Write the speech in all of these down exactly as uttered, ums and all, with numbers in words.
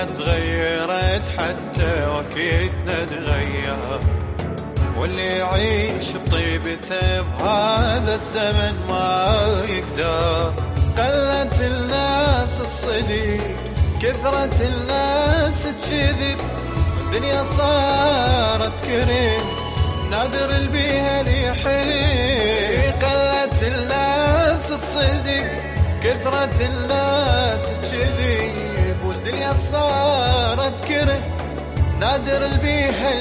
الدنيا تغيرت حتى وكيدنا تغير، واللي يعيش بطيبته بهذا الزمن ما يقدر. قلت الناس الصديق كثرت الناس الكذب، والدنيا صارت كريم نادر البيها ليحيق. قلت الناس الصديق كثرت الناس الكذب، والدنيا صارت كريم نادر البيها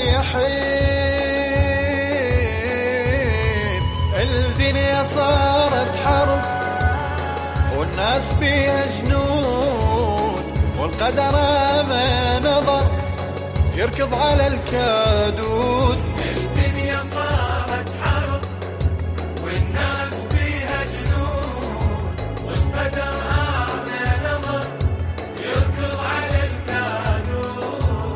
ليحيق. الدنيا صارت حرب والناس بيها جنود، والقدر ما نظر يركض على الكادود. الدنيا صارت حرب والناس بيها جنود، والقدر ما نظر يركض على الكادود.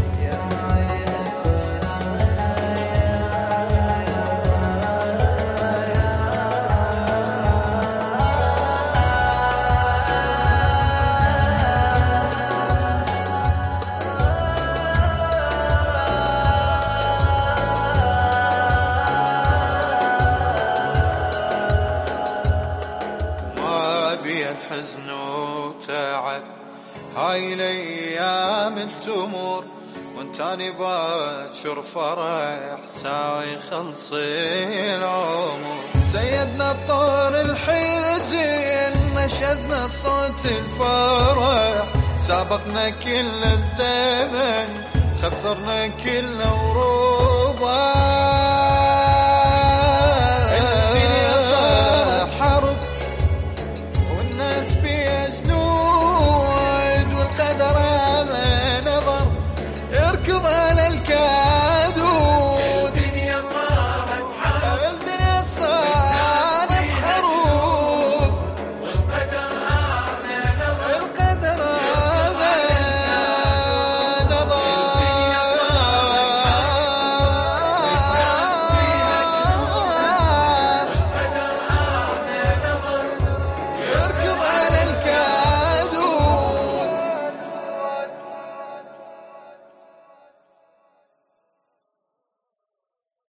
حزن وتعب هاي الايام تمر، وانتاني باكر فرح ساوي خلصي العمر. سيدنا الطور الحزين نشزنا صوت الفرح، سابقنا كل الزمن خسرنا كل وروبه.